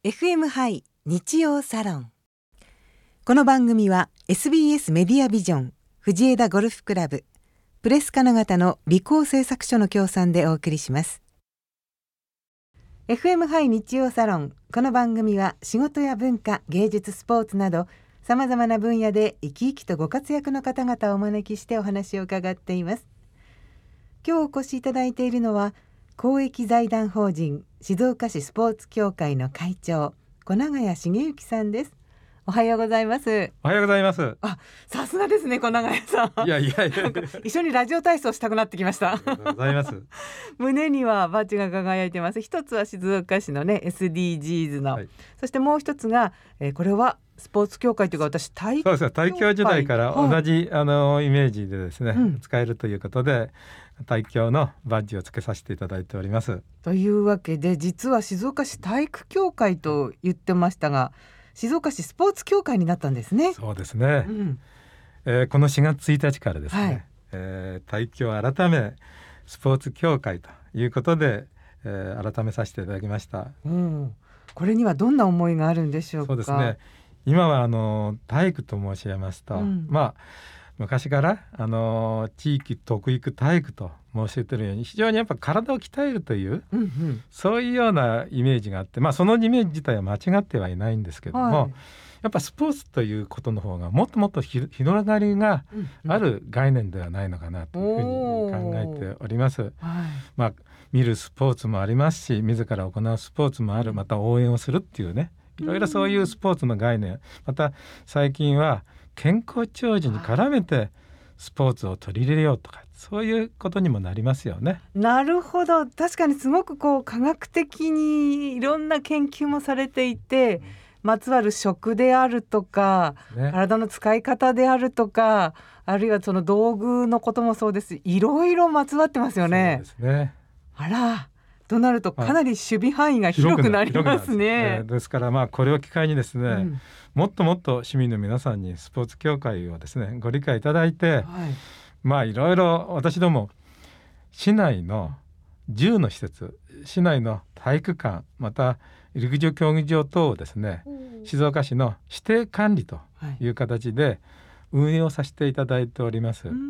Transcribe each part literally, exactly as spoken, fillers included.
エフエム ハイ日曜サロン。この番組は エスビーエス メディアビジョン、藤枝ゴルフクラブ、プレス金型の美工製作所の協賛でお送りします。 エフエム ハイ日曜サロン。この番組は仕事や文化、芸術、スポーツなどさまざまな分野で生き生きとご活躍の方々をお招きしてお話を伺っています。今日お越しいただいているのは公益財団法人静岡市スポーツ協会の会長、小永谷茂之さんです。おはようございます。 おはようございます。 あ、さすがですね、小永谷さん。 いやいやいや一緒にラジオ体操したくなってきました。 ありがとうございます。 胸にはバッジが輝いてます。一つは静岡市のね エスディージーズ の、はい、そしてもう一つが、えー、これはスポーツ協会というか、私体育協会、 そうですね、体協時代から同じ、はい、あのイメージでですね、うん、使えるということで体協のバッジをつけさせていただいております。 というわけで、実は静岡市体育協会と言ってましたが、静岡市スポーツ協会になったんですね。 そうですね、うんえー、このしがつついたちからですね、はいえー、体協改めスポーツ協会ということで、えー、改めさせていただきました、 うん、これにはどんな思いがあるんでしょうか。 そうですね、今はあの体育と申し上げますと、うん、まあ昔からあの地域特育体育と申し上げているように、非常にやっぱ体を鍛えるという、うんうん、そういうようなイメージがあって、まあ、そのイメージ自体は間違ってはいないんですけども、はい、やっぱスポーツということの方がもっともっと広がりがある概念ではないのかなというふうに考えております、はいまあ、見るスポーツもありますし、自ら行うスポーツもある、また応援をするっていうね、いろいろそういうスポーツの概念、また最近は健康長寿に絡めてスポーツを取り入れようとか、そういうことにもなりますよね。 なるほど、確かにすごくこう科学的にいろんな研究もされていて、うん、まつわる食であるとか、ね、体の使い方であるとか、あるいはその道具のこともそうです。いろいろまつわってますよね。 そうですね。 あら、となるとかなり守備範囲が広くなりますね。 です、ですからまあこれを機会にですね、うん、もっともっと市民の皆さんにスポーツ協会をですねご理解いただいて、はい、まあいろいろ私ども市内のじゅうの施設、市内の体育館、また陸上競技場等をですね、うん、静岡市の指定管理という形で運営をさせていただいております、はいうん、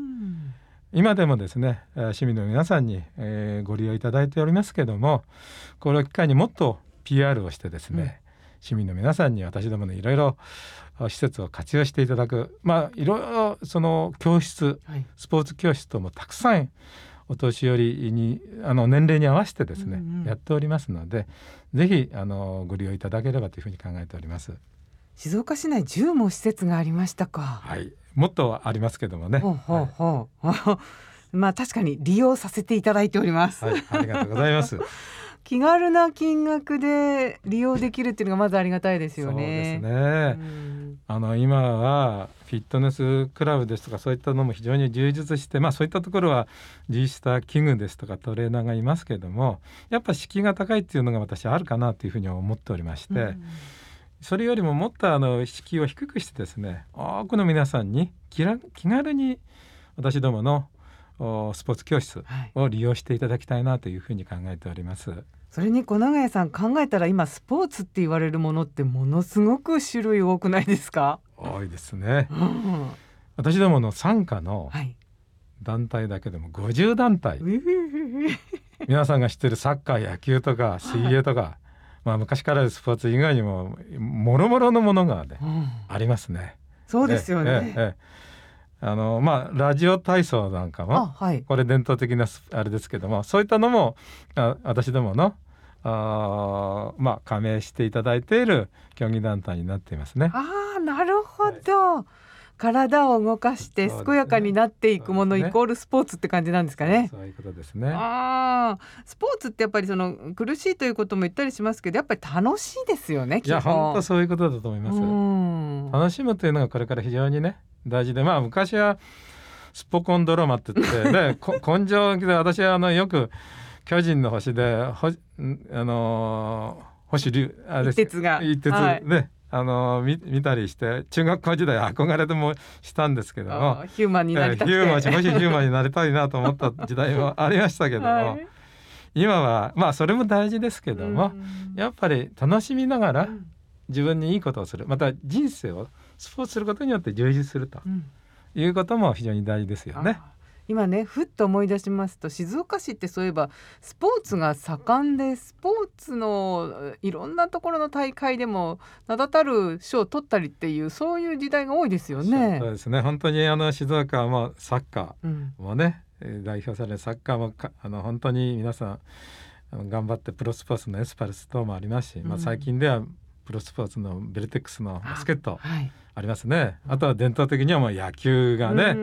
今でもですね市民の皆さんに、えー、ご利用いただいておりますけども、これを機会にもっと ピーアール をしてですね、うん、市民の皆さんに私どものいろいろ施設を活用していただく、まあいろいろその教室、はい、スポーツ教室等もたくさんお年寄りにあの年齢に合わせてですね、うんうん、やっておりますので、ぜひあのご利用いただければというふうに考えております。 静岡市内じゅうも施設がありましたか。 はい、もっとありますけどもね。 ほうほうほう、はい、まあ確かに利用させていただいております、 はい、ありがとうございます気軽な金額で利用できるっていうのがまずありがたいですよね。 そうですね、うん、あの今はフィットネスクラブですとか、そういったのも非常に充実して、まあ、そういったところは G スター器具ですとかトレーナーがいますけども、やっぱ敷居が高いっていうのが私あるかなというふうに思っておりまして、うん、それよりももっとあの敷居を低くしてですね、多くの皆さんに気軽に私どものスポーツ教室を利用していただきたいなというふうに考えております、はい。 それに小永谷さん、考えたら今スポーツって言われるものってものすごく種類多くないですか。 多いですね、うん、私どもの傘下の団体だけでもごじゅうだんたい、はい、皆さんが知ってるサッカー、野球とか水泳とか、はいまあ、昔からあるスポーツ以外にももろもろのものが、ねうん、ありますね。 そうですよね。 ええええ、あのまあ、ラジオ体操なんかも、はい、これ伝統的なあれですけども、そういったのもあ私どものあ、まあ、加盟していただいている競技団体になっていますね。 あ、なるほど、はい、体を動かして健やかになっていくもの、ね、イコールスポーツって感じなんですかね。 そういうことですね。 あ、スポーツってやっぱりその苦しいということも言ったりしますけど、やっぱり楽しいですよね。 いや本当そういうことだと思います。うん楽しむというのがこれから非常にね大事で、まあ昔はスポコンドラマって言ってね根性で、私はあのよく巨人の星でほあのー、星龍あれ一徹が一徹、はい、ねあの 見, 見たりして中学校時代憧れてもしたんですけども、 ヒューマンになりたくて、 ヒューマンもしヒューマンになりたいなと思った時代もありましたけども、はい、 今はまあそれも大事ですけども、やっぱり楽しみながら自分にいいことをする、また人生をスポーツすることによって充実するということも非常に大事ですよね。 今ねふっと思い出しますと、静岡市ってそういえばスポーツが盛んで、スポーツのいろんなところの大会でも名だたる賞を取ったりっていう、そういう時代が多いですよね。 そうですね、本当にあの静岡はもうサッカーもね、うん、代表されるサッカーもかあの本当に皆さんあの頑張ってプロスポーツのエスパルス等もありますし、うん、まあ、最近ではプロスポーツのベルテックスのバスケットありますね。 あ,、はい、あとは伝統的にはもう野球がね、うん、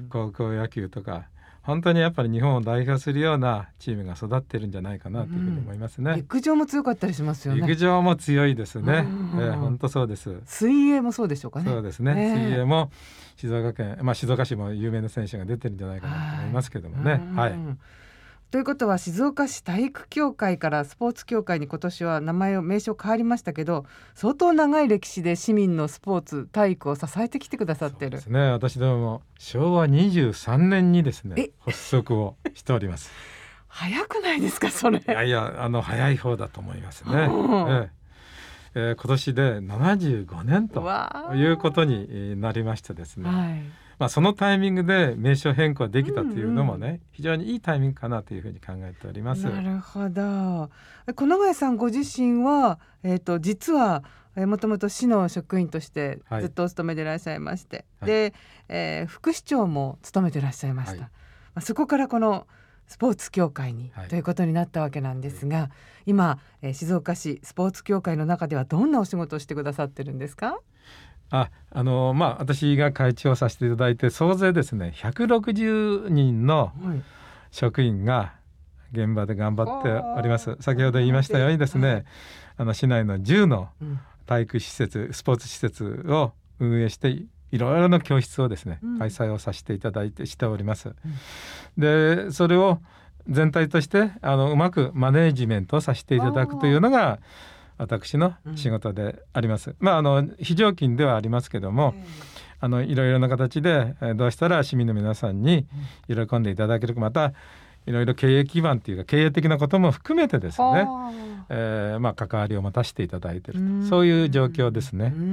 高校野球とか本当にやっぱり日本を代表するようなチームが育ってるんじゃないかなというふうに思いますね、 うん、陸上も強かったりしますよね。 陸上も強いですね、うん、えー、本当そうです。 水泳もそうでしょうかね。 そうですね、えー、水泳も静岡県、まあ、静岡市も有名な選手が出てるんじゃないかなと思いますけどもね、はい、はい、 ということは静岡市体育協会からスポーツ協会に今年は名前を名称変わりましたけど、相当長い歴史で市民のスポーツ体育を支えてきてくださってる。 そうですね、私どももしょうわにじゅうさんねんにですね発足をしております早くないですかそれ。 いやいや、あの早い方だと思いますね、えええー、今年でななじゅうごねんということになりましてですね、はい、まあ、そのタイミングで名称変更できたというのもね、うんうん、非常にいいタイミングかなというふうに考えております。 なるほど。小永さんご自身は、えーと、実はもともと市の職員としてずっとお勤めでいらっしゃいまして、はい、で、えー、副市長も務めていらっしゃいました、はい、まあ、そこからこのスポーツ協会に、はい、ということになったわけなんですが、今、えー、静岡市スポーツ協会の中ではどんなお仕事をしてくださってるんですか？ ああのまあ、私が会長をさせていただいて総勢ですねひゃくろくじゅうにんの職員が現場で頑張っております、はい、先ほど言いましたようにですね、はい、あの市内のじゅうの体育施設、スポーツ施設を運営していろいろな教室をですね、うん、開催をさせていただいてしております、うん、でそれを全体としてあのうまくマネージメントをさせていただくというのが私の仕事であります、うん、まあ、あの非常勤ではありますけども、あのいろいろな形でどうしたら市民の皆さんに喜んでいただけるか、またいろいろ経営基盤というか経営的なことも含めてですね、えーまあ、関わりを持たせていただいていると、そういう状況ですね。 うん、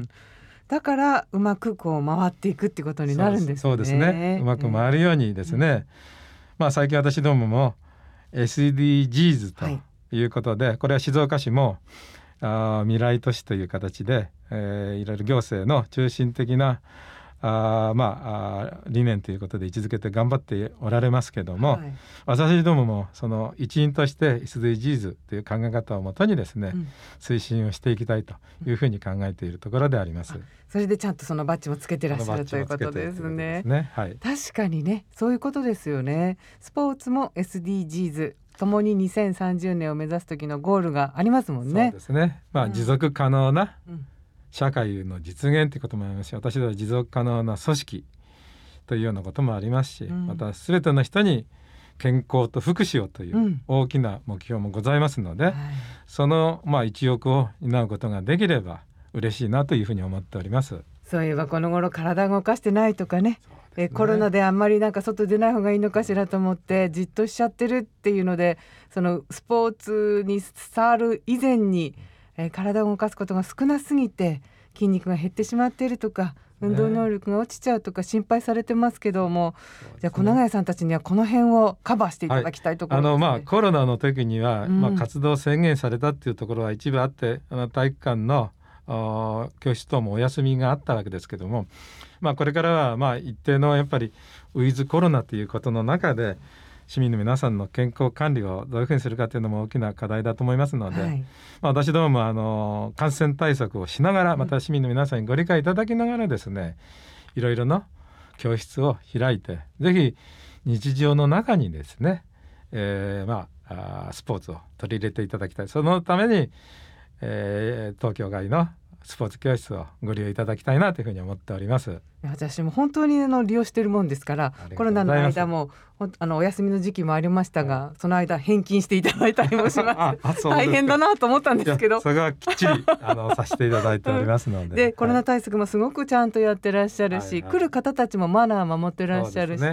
だからうまくこう回っていくってことになるんですね。 そうですね、うまく回るようにですね、うん、まあ、最近私どもも エスディージーズ と、はい、いうことで、これは静岡市もあ未来都市という形で、えー、いろいろ行政の中心的なあ、まあ、あ理念ということで位置づけて頑張っておられますけども、はい、私どももその一員として エスディージーズ という考え方をもとにですね、うん、推進をしていきたいというふうに考えているところであります、うん、 それでちゃんとそのバッジもつけてらっしゃるということですね。 ね、はい、 確かにね、そういうことですよね。スポーツも エスディージーズともににせんさんじゅうねんを目指す時のゴールがありますもんね。 そうですね、まあ、うん、持続可能な社会の実現ということもありますし、私どは持続可能な組織というようなこともありますし、うん、また全ての人に健康と福祉をという大きな目標もございますので、うん、はい、そのまあ一翼を担うことができれば嬉しいなというふうに思っております。 そういえばこの頃体動かしてないとかね、えコロナであんまりなんか外出ない方がいいのかしらと思ってじっとしちゃってるっていうので、そのスポーツに触る以前に、えー、体を動かすことが少なすぎて筋肉が減ってしまっているとか、運動能力が落ちちゃうとか心配されてますけども、ね、じゃあ小永さんたちにはこの辺をカバーしていただきたいところですね。 はい、あのまあ、コロナの時には、うん、まあ、活動制限されたっていうところは一部あって、あの体育館の教室等もお休みがあったわけですけども、まあ、これからはまあ一定のやっぱりウィズコロナということの中で市民の皆さんの健康管理をどういうふうにするかというのも大きな課題だと思いますので、はい、まあ、私どももあの感染対策をしながら、また市民の皆さんにご理解いただきながらですね、いろいろな教室を開いて、ぜひ日常の中にですね、えー、まあスポーツを取り入れていただきたい。そのために、えー、東京外のスポーツ教室をご利用いただきたいなというふうに思っております。 私も本当にあの利用しているもんですから、コロナの間もあのお休みの時期もありましたが、はい、その間返金していただいたりもします大変だなと思ったんですけど、 それはきっちりあのさせていただいておりますので、 でコロナ対策もすごくちゃんとやってらっしゃるし、はいはい、来る方たちもマナー守ってらっしゃるし、 そうですね、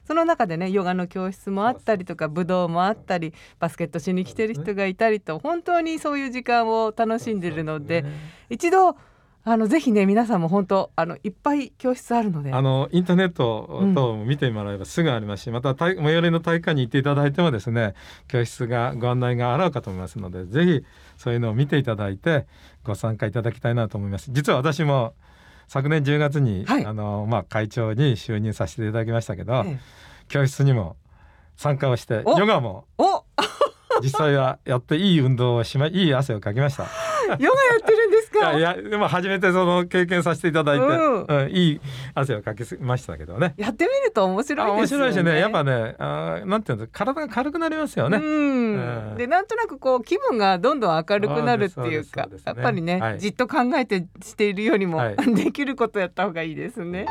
その中でねヨガの教室もあったりとか武道もあったりバスケットしに来てる人がいたりと本当にそういう時間を楽しんでるので、ね、一度あのぜひね皆さんも本当あのいっぱい教室あるのであのインターネット等見てもらえばすぐありますし、うん、また最寄りの体育館に行っていただいてもですね教室がご案内があろうかと思いますのでぜひそういうのを見ていただいてご参加いただきたいなと思います。実は私も昨年じゅうがつに、はいあのまあ、会長に就任させていただきましたけど、ええ、教室にも参加をしてヨガも実際はやっていい運動をしまいい汗をかきましたヨガやってるんですか？ いやいやでも初めてその経験させていただいて、うんうん、いい汗をかきましたけどね。 やってみると面白いですよね。 面白いしねやっぱねあなんていうの体が軽くなりますよね。うん、 うん、でなんとなくこう気分がどんどん明るくなるっていうか、ね、やっぱりね、はい、じっと考えてしているよりも、はい、できることやった方がいいですね。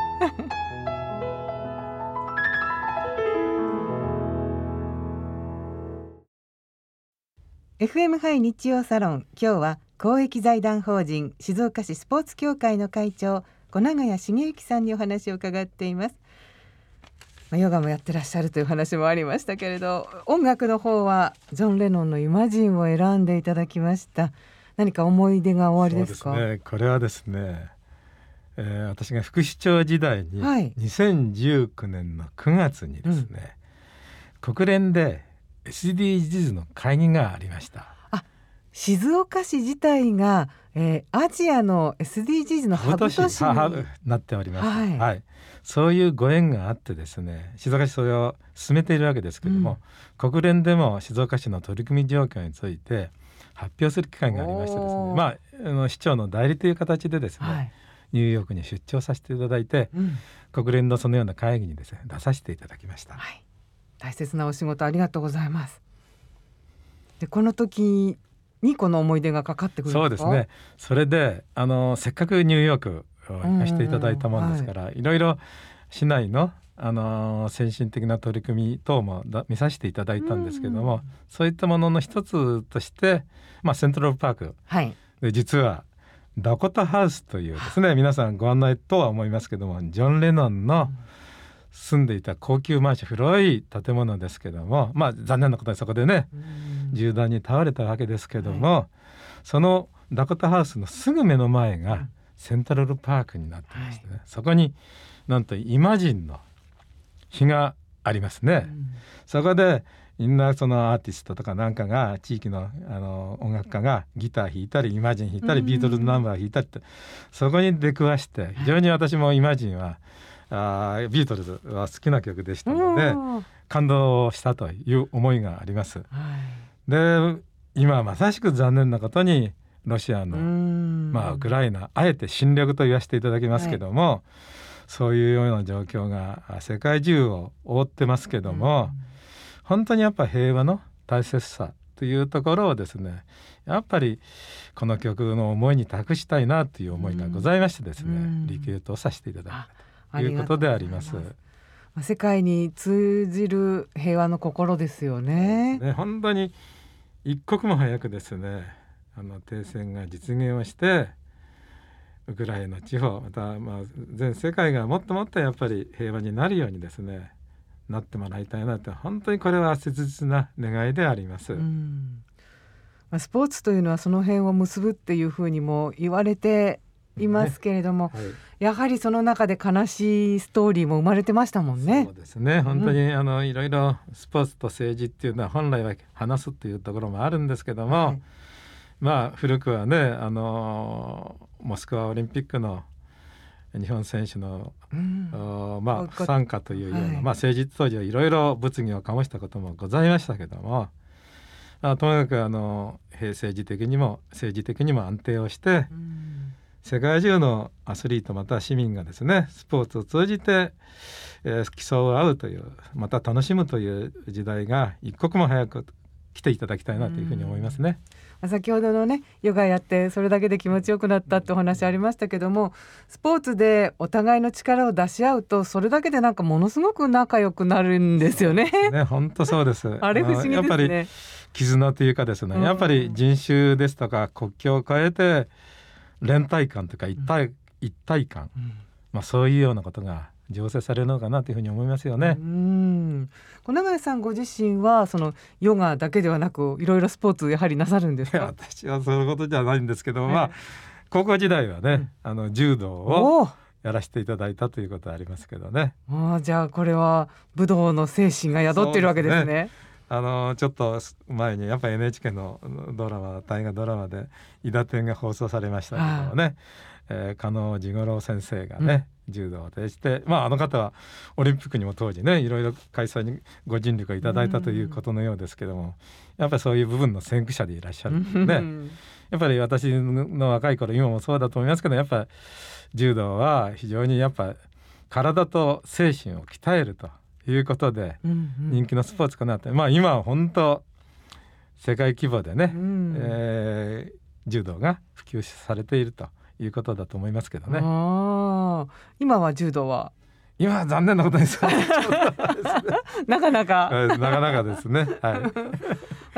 エフエム ハイ日曜サロン、今日は公益財団法人静岡市スポーツ協会の会長小永谷茂之さんにお話を伺っています。まあ、ヨガもやってらっしゃるという話もありましたけれど、音楽の方はジョン・レノンのイマジンを選んでいただきました。何か思い出がおありですか？ そうですね、これはですね、えー、私が副市長時代に、はい、にせんじゅうきゅうねんのくがつにですね、うん、国連で エスディージーズ の会議がありました。 あ、静岡市自体が、えー、アジアの エスディージーズ のハブ都市になっております、はいはい、そういうご縁があってですね静岡市それを進めているわけですけども、うん、国連でも静岡市の取り組み状況について発表する機会がありましてですね、まあ、あの市長の代理という形でですね、はい、ニューヨークに出張させていただいて、うん、国連のそのような会議にですね出させていただきました、はい、 大切なお仕事ありがとうございます。でこの時にこの思い出がかかってくるんですか？ そうですね、それであのせっかくニューヨークを行かせていただいたものですから、はい、いろいろ市内の、あの先進的な取り組み等も見させていただいたんですけども、そういったものの一つとして、まあ、セントラルパーク、はい、で実はダコタハウスというですね皆さんご案内とは思いますけどもジョン・レノンの住んでいた高級マンション古い建物ですけども、まあ、残念なことにそこでね銃弾に倒れたわけですけども、はい、そのダコタハウスのすぐ目の前がセントラルパークになってましてね、はい、そこになんとイマジンの碑がありますね、うん、そこでみんなそのアーティストとかなんかが地域 の, あの音楽家がギター弾いたりイマジン弾いたり、うん、ビートルズナンバー弾いたりってそこに出くわして非常に私もイマジンはあビートルズは好きな曲でしたので感動したという思いがあります、はい、で今まさしく残念なことにロシアの、まあ、ウクライナあえて侵略と言わせていただきますけども、はい、そういうような状況が世界中を覆ってますけども本当にやっぱ平和の大切さというところをですねやっぱりこの曲の思いに託したいなという思いがございましてですねリクエストをさせていただいたということであります。 世界に通じる平和の心ですよ ね, ね本当に一刻も早くですねあの停戦が実現をしてウクライナ地方また、まあ、全世界がもっともっとやっぱり平和になるようにですねなってもらいたいなと本当にこれは切実な願いであります。うんスポーツというのはその辺を結ぶっていうふうにも言われていますけれども、ねはい、やはりその中で悲しいストーリーも生まれてましたもんね。 そうですね本当に、うん、あのいろいろスポーツと政治っていうのは本来は話すっていうところもあるんですけども、はい、まあ古くはねあのモスクワオリンピックの日本選手の、うんまあ、不参加というような、はいまあ、政治当時はいろいろ物議を醸したこともございましたけどもあともかくあの政治的にも政治的にも安定をして、うん、世界中のアスリートまたは市民がですねスポーツを通じて、えー、競い合うというまた楽しむという時代が一刻も早く来ていただきたいなというふうに思いますね。 うん、先ほどのねヨガやってそれだけで気持ちよくなったってお話ありましたけどもスポーツでお互いの力を出し合うとそれだけでなんかものすごく仲良くなるんですよね。 ね本当そうですあれ不思議ですね。 やっぱり絆というかですね、うん、やっぱり人種ですとか国境を越えて連帯感というか一体、うん、一体感、うんまあ、そういうようなことが醸成されるのかなというふうに思いますよね。 うん、小永井さんご自身はそのヨガだけではなくいろいろスポーツやはりなさるんですか？ 私はそういうことじゃないんですけど、はい、まあ高校時代はね、うん、あの柔道をやらせていただいたということはありますけどね。 あ、じゃあこれは武道の精神が宿ってるわけですね。 あのちょっと前にやっぱり エヌエイチケー のドラマ大河ドラマで伊達天が放送されましたけどもね、えー、加納治五郎先生がね、うん、柔道を呈して、まあ、あの方はオリンピックにも当時ねいろいろ開催にご尽力をいただいたということのようですけども、うん、やっぱりそういう部分の先駆者でいらっしゃるんでねやっぱり私の若い頃今もそうだと思いますけどやっぱり柔道は非常にやっぱ体と精神を鍛えるということで人気のスポーツかなって、うんうん、まあ今は本当世界規模でね、うんえー、柔道が普及されているということだと思いますけどね。 あ、今は柔道は今は残念なことにですねなかなかなかなかですね、はい、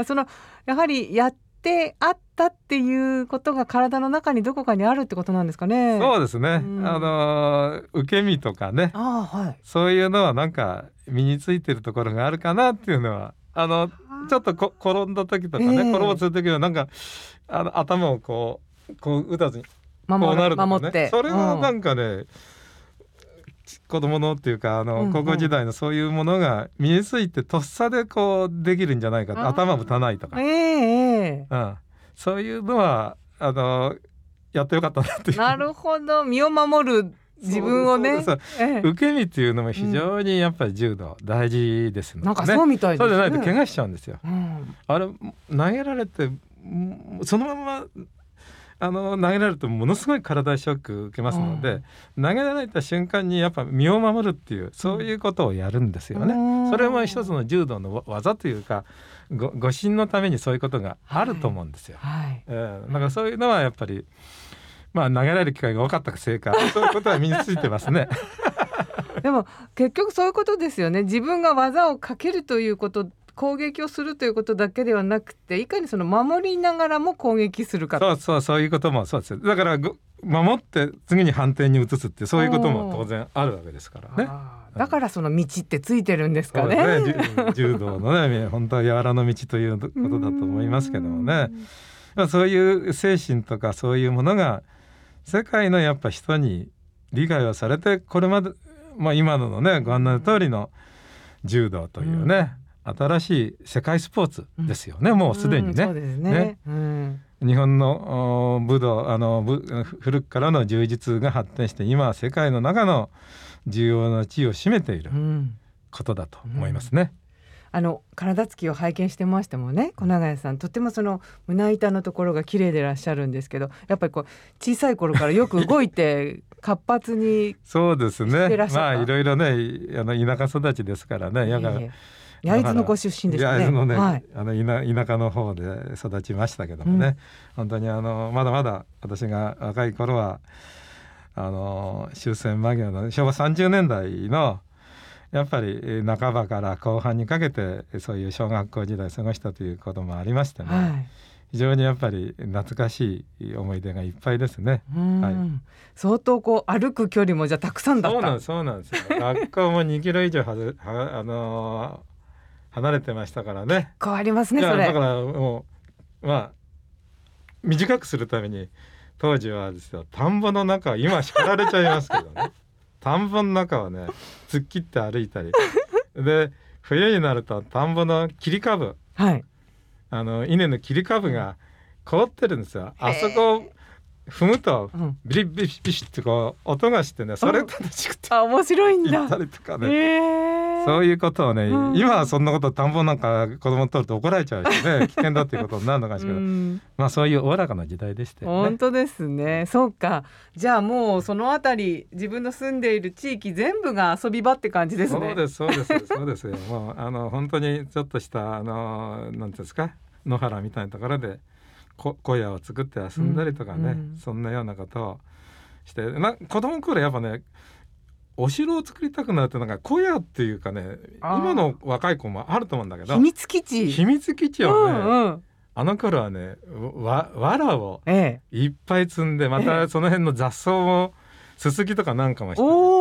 そのやはりやってあったっていうことが体の中にどこかにあるってことなんですかね。 そうですね、うん、あの受け身とかね、 あ、はい、 そういうのはなんか身についてるところがあるかなっていうのはあのちょっとこ転んだ時とかね、えー、転ぼうする時はなんかあの頭をこうこう打たずにこうなるとかね、 守ってそれはなんかね、うん、子供のっていうかあの、うんうん、高校時代のそういうものが身についてとっさでこうできるんじゃないかと、頭打たないとか、 えーうん、そういうのはあのやってよかったなっていう。 なるほど、身を守る自分をね、 そうそう、ええ、受け身っていうのも非常にやっぱり柔道大事ですので、ね、 なんかそうみたいですね。 そうじゃないと怪我しちゃうんですよ、 うん、 あれ投げられてそのままあの投げられるとものすごい体ショック受けますので、うん、投げられた瞬間にやっぱ身を守るっていうそういうことをやるんですよね、うん、それも一つの柔道の技というかご護身のためにそういうことがあると思うんですよ、 はいはい、 えー、だからそういうのはやっぱりまあ投げられる機会が多かったせいかそういうことは身についてますねでも結局そういうことですよね。自分が技をかけるということ、攻撃をするということだけではなくていかにその守りながらも攻撃するか。 そうそう、そういうこともそうです。だから守って次に反転に移すってそういうことも当然あるわけですからね。 だからその道ってついてるんですかね。 そうですね、柔道のね本当は柔らの道ということだと思いますけどもね、そういう精神とかそういうものが世界のやっぱ人に理解をされてこれまで、まあ、今のねご案内の通りの柔道というね、うん、新しい世界スポーツですよね、うん、もうすでにね、うん、そうですね、ね、うん、日本の武道あの古くからの柔術が発展して今は世界の中の重要な地位を占めていることだと思いますね、うんうん、 あの体つきを拝見してましてもね、小永さんとてもその胸板のところが綺麗でいらっしゃるんですけど、やっぱりこう小さい頃からよく動いて活発にそうですね、まあいろいろねあの田舎育ちですからね、やが焼津のご出身ですね。 焼津のね、はい、あの 田, 田舎の方で育ちましたけどもね、うん、本当にあのまだまだ私が若い頃はあの終戦間際のしょうわさんじゅうねんだいのやっぱり半ばから後半にかけてそういう小学校時代を過ごしたということもありましてね、はい、非常にやっぱり懐かしい思い出がいっぱいですね、 はい、相当こう歩く距離もじゃたくさんだった。 そうなんです、そうなんですよ学校もにキロ以上はずはあのー離れてましたからね。結構ありますねそれ。 だからもうまあ短くするために当時はですよ、田んぼの中は今叱られちゃいますけどね田んぼの中はね突っ切って歩いたりで冬になると田んぼの切り株、はい、あの稲の切り株が凍ってるんですよ。あそこを踏むとビリビリビシってこう音がしてね、それ楽しくて、 うん、あ面白いんだ行ったりとかね、えー、そういうことをね、うん、今はそんなこと田んぼなんか子供取ると怒られちゃうしね危険だっていうことになるのかもしれない、うん、まあそういうおおらかな時代でしたよね。 本当ですね。そうか、じゃあもうそのあたり自分の住んでいる地域全部が遊び場って感じですね。 そうですそうですそうですよもうあの本当にちょっとしたあのなんていうんですか、野原みたいなところで小屋を作って遊んだりとかね、うんうん、そんなようなことをしてな子供の頃やっぱねお城を作りたくなるってなんか小屋っていうかね、今の若い子もあると思うんだけど秘密基地秘密基地をね、うんうん、あの頃はねわ藁をいっぱい積んで、またその辺の雑草もすすきとかなんかもして、ね、 お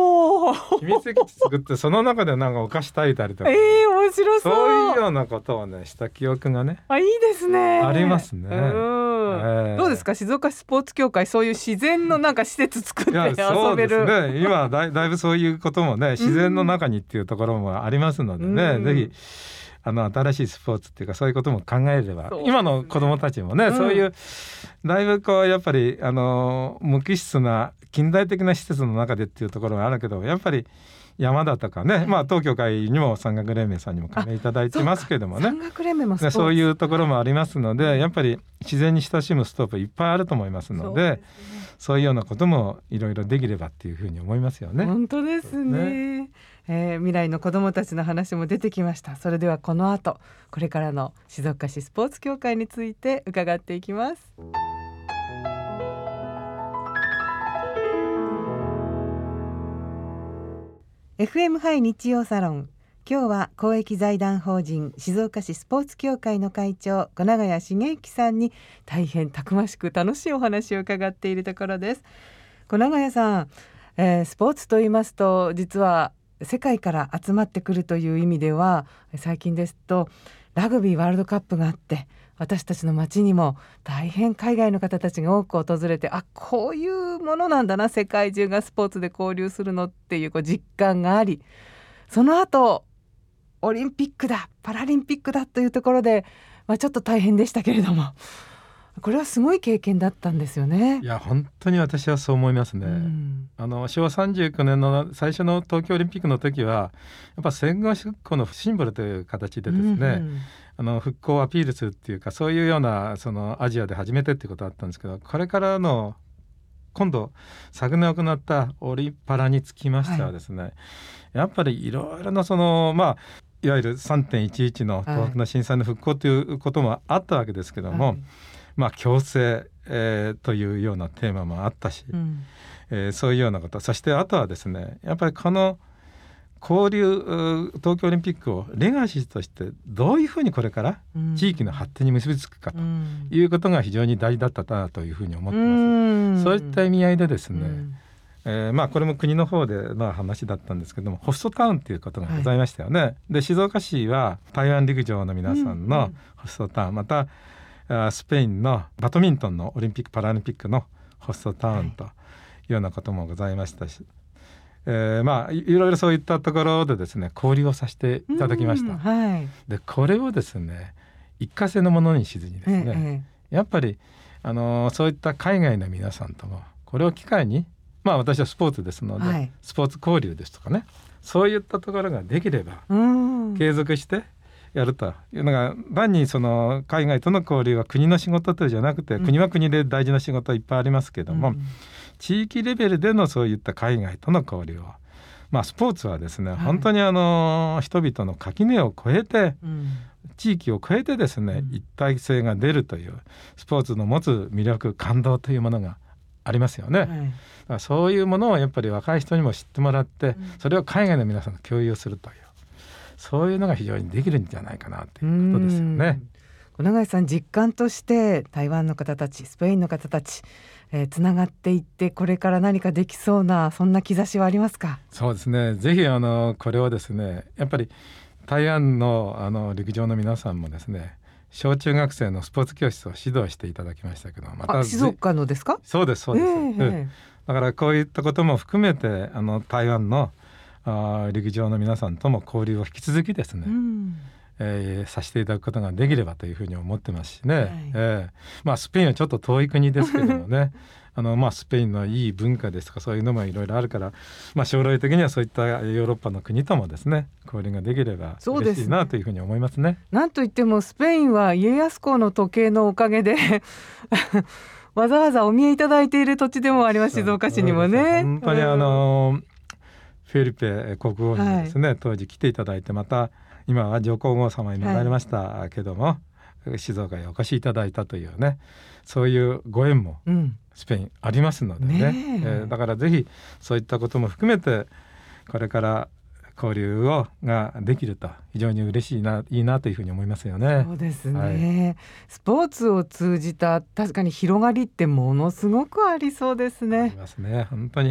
秘密基地作ってその中でなんかお菓子炊いたりとか、 えー、面白そう。 そういうようなことをねした記憶がね、 あ、いいですね。 ありますね。 うん、えー、どうですか、静岡市スポーツ協会、そういう自然のなんか施設作って遊べる。 そうですね、今だい、だいぶそういうこともね自然の中にっていうところもありますのでね、うん、ぜひあの新しいスポーツっていうかそういうことも考えれば、ね、今の子どもたちもね、うん、そういうだいぶこうやっぱりあの無機質な近代的な施設の中でっていうところがあるけど、やっぱり山だとかね、まあ東協会にも山岳連盟さんにも加盟いただいてますけどもね、 山岳連盟もスポーツ、 そういうところもありますので、やっぱり自然に親しむストップいっぱいあると思いますので、そうですね、そういうようなこともいろいろできればっていうふうに思いますよね。 本当ですね。ね、えー、未来の子どもたちの話も出てきました。それではこの後、これからの静岡市スポーツ協会について伺っていきます。エフエム ハイ日曜サロン、今日は公益財団法人静岡市スポーツ協会の会長小永谷茂之さんに大変たくましく楽しいお話を伺っているところです。小永谷さん、えー、スポーツと言いますと実は世界から集まってくるという意味では、最近ですとラグビーワールドカップがあって、私たちの街にも大変海外の方たちが多く訪れて、あ、こういうものなんだな、世界中がスポーツで交流するのっていうこう実感があり、その後オリンピックだパラリンピックだというところで、まあ、ちょっと大変でしたけれども、これはすごい経験だったんですよね。 いや本当に私はそう思いますね、うん、あのしょわさんじゅうきゅうねんの最初の東京オリンピックの時はやっぱ戦後復興のシンボルという形でですね、うんうん、あの復興をアピールするっていうか、そういうようなそのアジアで初めてっていうことだったんですけど、これからの今度昨年行ったオリパラにつきましてはですね、はい、やっぱりいろいろなそのまあいわゆる さんてんいちいち の東北の震災の復興ということもあったわけですけども、はい、まあ共生、えー、というようなテーマもあったし、うんえー、そういうようなこと、そしてあとはですね、やっぱりこの交流東京オリンピックをレガシーとしてどういうふうにこれから地域の発展に結びつくかということが非常に大事だったなというふうに思ってます、うん、そういった意味合いでですね、うんえーまあ、これも国の方でまあ話だったんですけども、ホストタウンということがございましたよね、はい、で静岡市は台湾陸上の皆さんのホストタウン、うん、またスペインのバドミントンのオリンピックパラリンピックのホストタウンというようなこともございましたし、えー、まあいろいろそういったところでですね交流をさせていただきました、はい、でこれをですね一過性のものにしずにですね、ええ、やっぱり、あのー、そういった海外の皆さんともこれを機会に、まあ私はスポーツですので、はい、スポーツ交流ですとかね、そういったところができれば継続してやるというのが、単にその海外との交流は国の仕事というじゃなくて、うん、国は国で大事な仕事いっぱいありますけども、うん、地域レベルでのそういった海外との交流を、まあ、スポーツはですね、はい、本当にあの人々の垣根を越えて、うん、地域を越えてですね、うん、一体性が出るというスポーツの持つ魅力感動というものがありますよね、はい、だからそういうものをやっぱり若い人にも知ってもらって、うん、それを海外の皆さんと共有するという、そういうのが非常にできるんじゃないかなということですよね。 小永井さん、実感として台湾の方たち、スペインの方たち、えー、つながっていってこれから何かできそうな、そんな兆しはありますか？ そうですね、ぜひあのこれをですね、やっぱり台湾 の, あの陸上の皆さんもですね、小中学生のスポーツ教室を指導していただきましたけど、また静岡のですか？ そうですそうです、えーうん、だからこういったことも含めてあの台湾のあ陸上の皆さんとも交流を引き続きですね、うんえー、させていただくことができればというふうに思ってますしね、はいえーまあ、スペインはちょっと遠い国ですけどもねあの、まあ、スペインのいい文化ですとかそういうのもいろいろあるから、まあ、将来的にはそういったヨーロッパの国ともですね交流ができれば嬉しいなというふうに思いますね。 なんといってもスペインは家康公の時計のおかげでわざわざお見えいただいている土地でもあります、静岡市にもね。 本当にあの、うん、フェリペ国王にですね、はい、当時来ていただいて、また今は上皇后様になられましたけども、はい、静岡へお越しいただいたというね、そういうご縁もスペインありますので ね,、うん、ねえー、だからぜひそういったことも含めてこれから交流をができると非常に嬉しいないいなというふうに思いますよね。 そうですね、はい、スポーツを通じた確かに広がりってものすごくありそうですね。 ありますね本当に、 うん、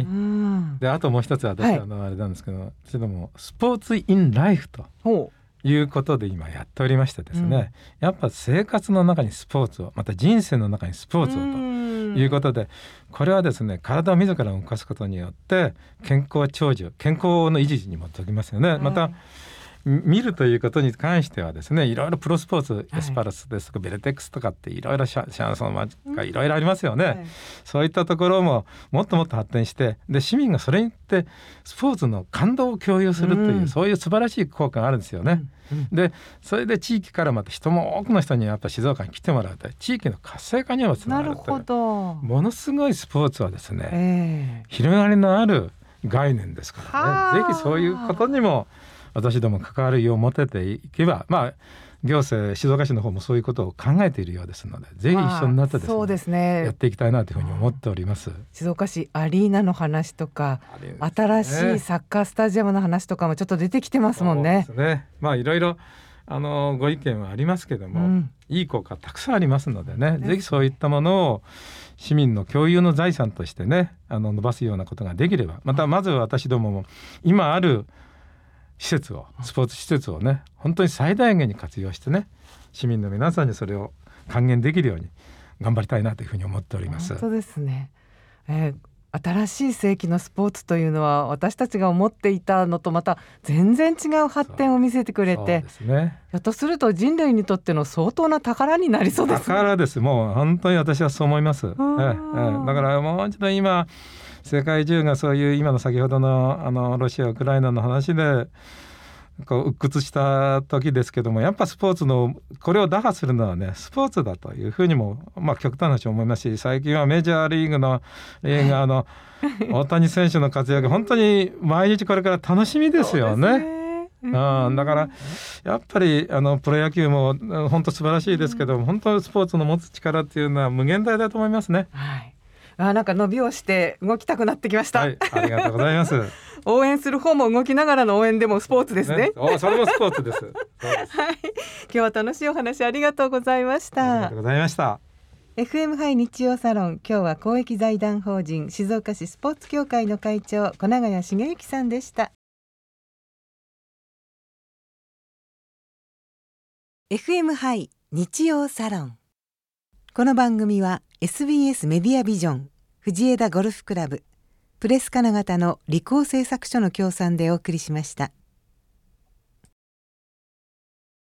であともう一つ私はあのあれなんですけど、はい、それでもスポーツインライフということで今やっておりましてですね、うん、やっぱ生活の中にスポーツをまた人生の中にスポーツをということで、これはですね体を自ら動かすことによって健康長寿健康の維持にも届きますよね、はい、また見るということに関してはですねいろいろプロスポーツエスパルスですとか、はい、ベルテックスとかっていろいろシャ、シャンソンマジとかいろいろありますよね、はい、そういったところももっともっと発展してで市民がそれによってスポーツの感動を共有するという、うん、そういう素晴らしい効果があるんですよね、うんうん、でそれで地域からまた人も多くの人にやっぱ静岡に来てもらうと地域の活性化にもつながるというなるほどものすごいスポーツはですね、えー、広がりのある概念ですからねぜひそういうことにも私ども関わるよう持てていけば、まあ、行政静岡市の方もそういうことを考えているようですのでぜひ一緒になってですね、そうですね、やっていきたいなというふうに思っております。 静岡市アリーナの話とか、ね、新しいサッカースタジアムの話とかもちょっと出てきてますもんね。 そうですね、まあいろいろあのご意見はありますけども、うん、いい効果たくさんありますのでね、ぜひそういったものを市民の共有の財産としてねあの伸ばすようなことができればまたまず私どもも今ある施設をスポーツ施設をね本当に最大限に活用してね市民の皆さんにそれを還元できるように頑張りたいなというふうに思っております。 本当ですね、えー、新しい世紀のスポーツというのは私たちが思っていたのとまた全然違う発展を見せてくれて、そうですね、ひょっとすると人類にとっての相当な宝になりそうですね。 宝です。もう本当に私はそう思います、ええええ、だからもう一度今世界中がそういう今の先ほど の, あのロシアウクライナの話でこう鬱屈した時ですけどもやっぱスポーツのこれを打破するのはねスポーツだというふうにも、まあ、極端な話思いますし最近はメジャーリーグの映画の大谷選手の活躍本当に毎日これから楽しみですよね。うん、だからやっぱりあのプロ野球も本当素晴らしいですけど、うん、本当スポーツの持つ力っていうのは無限大だと思いますね。 はい、あなんか伸びをして動きたくなってきました、 はい、ありがとうございます応援する方も動きながらの応援でもスポーツですね。ねおそれもスポーツです。そうです、はい、 今日は楽しいお話ありがとうございました。 ありがとうございました。 エフエム ハイ日曜サロン、今日は公益財団法人静岡市スポーツ協会の会長小永谷茂之さんでした。 エフエム ハイ日曜サロン、この番組は エスビーエス メディアビジョン藤枝ゴルフクラブプレス金型の理工製作所の協賛でお送りしました。